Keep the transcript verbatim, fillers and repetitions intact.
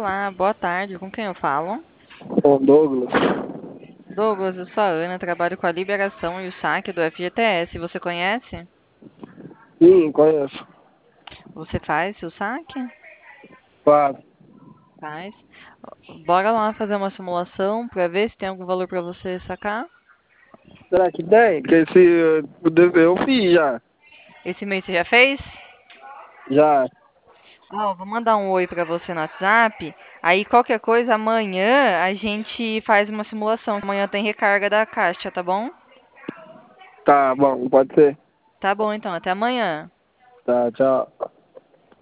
Olá, boa tarde. Com quem eu falo? Ô, Douglas. Douglas, eu sou a Ana, trabalho com a liberação e o saque do F G T S. Você conhece? Sim, conheço. Você faz o saque? Claro. Faz. Bora lá fazer uma simulação para ver se tem algum valor para você sacar. Será que tem? Porque esse eu eu fiz já. Esse mês você já fez? Já. Ó, vou mandar um oi para você no WhatsApp. Aí qualquer coisa, amanhã a gente faz uma simulação. Amanhã tem recarga da Caixa, tá bom? Tá bom, pode ser. Tá bom, então, até amanhã. Tá, tchau.